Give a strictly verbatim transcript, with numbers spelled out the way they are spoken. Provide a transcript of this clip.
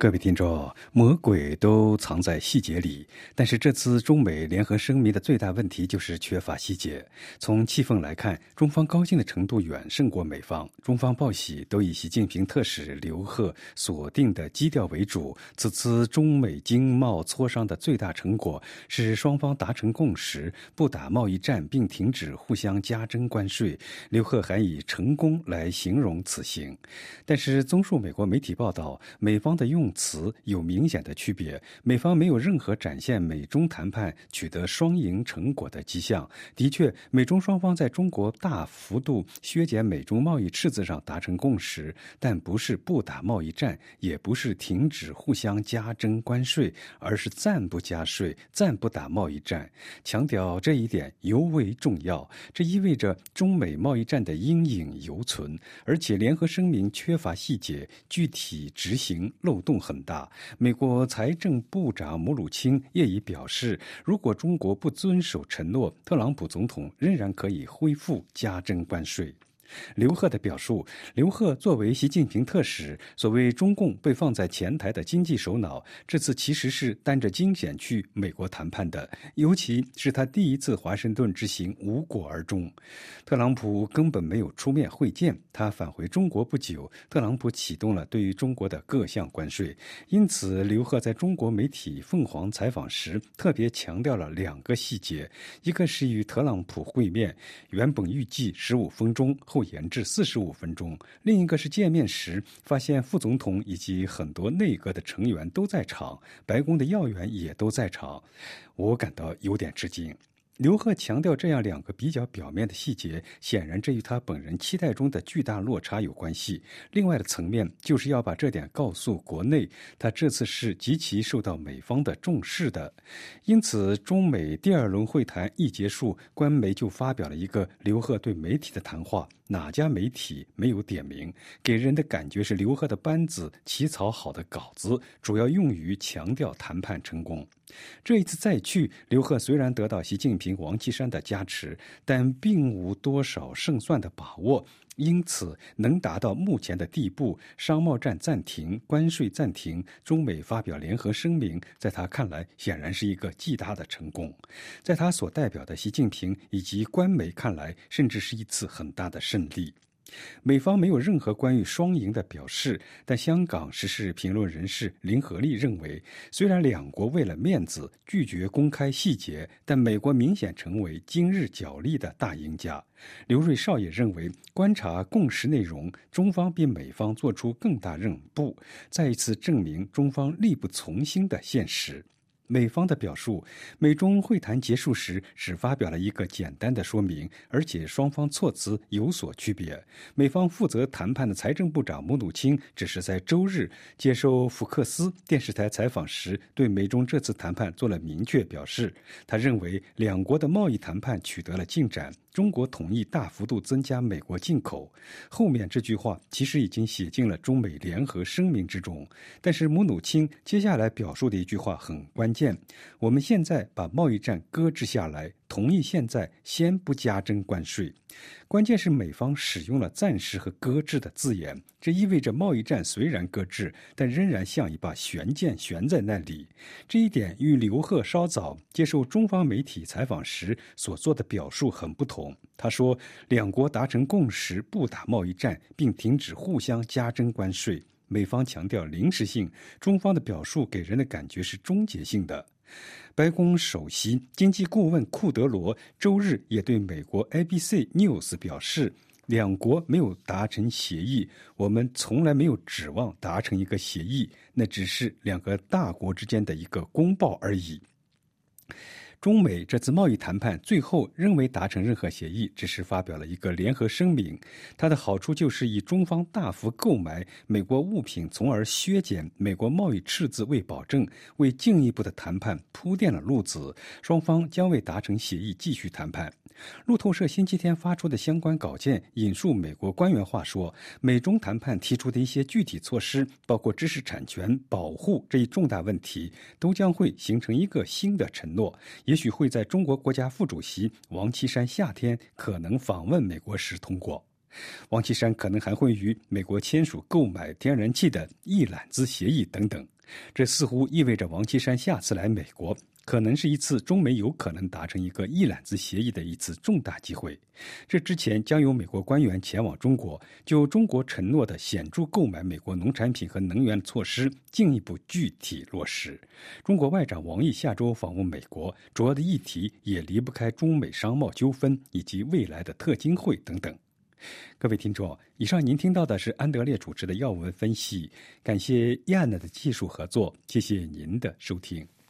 各位听众，魔鬼都藏在细节里，但是这次中美联合声明的最大问题就是缺乏细节。从气氛来看，中方高兴的程度远胜过美方。中方报喜都以习近平特使刘鹤锁定的基调为主。此次中美经贸磋商的最大成果是双方达成共识，不打贸易战，并停止互相加征关税。刘鹤还以成功来形容此行。但是综述美国媒体报道，美方的用词有明显的区别，美方没有任何展现美中谈判取得双赢成果的迹象。的确，美中双方在中国大幅度削减美中贸易赤字上达成共识，但不是不打贸易战，也不是停止互相加征关税，而是暂不加税，暂不打贸易战。强调这一点尤为重要，这意味着中美贸易战的阴影犹存，而且联合声明缺乏细节，具体执行漏洞很大。美国财政部长姆努钦业已表示，如果中国不遵守承诺，特朗普总统仍然可以恢复加征关税。刘鹤的表述，刘鹤作为习近平特使，所谓中共被放在前台的经济首脑，这次其实是担着惊险去美国谈判的，尤其是他第一次华盛顿之行无果而终。特朗普根本没有出面会见，他返回中国不久，特朗普启动了对于中国的各项关税，因此刘鹤在中国媒体凤凰采访时特别强调了两个细节，一个是与特朗普会面，原本预计十五分钟，后延至四十五分钟。另一个是见面时发现副总统以及很多内阁的成员都在场，白宫的要员也都在场，我感到有点吃惊。刘鹤强调这样两个比较表面的细节，显然这与他本人期待中的巨大落差有关系。另外的层面就是要把这点告诉国内，他这次是极其受到美方的重视的。因此中美第二轮会谈一结束，官媒就发表了一个刘鹤对媒体的谈话，哪家媒体没有点名，给人的感觉是刘鹤的班子起草好的稿子，主要用于强调谈判成功。这一次再去，刘鹤虽然得到习近平、王岐山的加持，但并无多少胜算的把握，因此能达到目前的地步，商贸战暂停，关税暂停，中美发表联合声明，在他看来显然是一个巨大的成功。在他所代表的习近平以及官媒看来，甚至是一次很大的胜利。美方没有任何关于双赢的表示，但香港时事评论人士林和利认为，虽然两国为了面子拒绝公开细节，但美国明显成为今日角力的大赢家。刘瑞绍也认为，观察共识内容，中方比美方做出更大让步，再一次证明中方力不从心的现实。美方的表述，美中会谈结束时只发表了一个简单的说明，而且双方措辞有所区别。美方负责谈判的财政部长姆努钦只是在周日接受福克斯电视台采访时，对美中这次谈判做了明确表示。他认为两国的贸易谈判取得了进展，中国同意大幅度增加美国进口。后面这句话其实已经写进了中美联合声明之中，但是姆努钦接下来表述的一句话很关键，我们现在把贸易战搁置下来，同意现在先不加征关税。关键是美方使用了暂时和搁置的字眼，这意味着贸易战虽然搁置，但仍然像一把悬剑悬在那里。这一点与刘鹤稍早接受中方媒体采访时所做的表述很不同。他说，两国达成共识，不打贸易战，并停止互相加征关税。美方强调临时性，中方的表述给人的感觉是终结性的。白宫首席经济顾问库德罗周日也对美国 A B C News 表示，两国没有达成协议，我们从来没有指望达成一个协议，那只是两个大国之间的一个公报而已。中美这次贸易谈判最后仍未达成任何协议，只是发表了一个联合声明。它的好处就是以中方大幅购买美国物品，从而削减美国贸易赤字为保证，为进一步的谈判铺垫了路子。双方将未达成协议继续谈判。路透社星期天发出的相关稿件引述美国官员话说，美中谈判提出的一些具体措施，包括知识产权保护这一重大问题，都将会形成一个新的承诺，也许会在中国国家副主席王岐山夏天可能访问美国时通过。王岐山可能还会与美国签署购买天然气的一揽子协议等等。 这似乎意味着王岐山下次来美国，可能是一次中美有可能达成一个一揽子协议的一次重大机会。这之前将有美国官员前往中国，就中国承诺的显著购买美国农产品和能源措施进一步具体落实。中国外长王毅下周访问美国，主要的议题也离不开中美商贸纠纷以及未来的特金会等等。各位听众，以上您听到的是安德烈主持的要闻分析，感谢亚娜的技术合作，谢谢您的收听。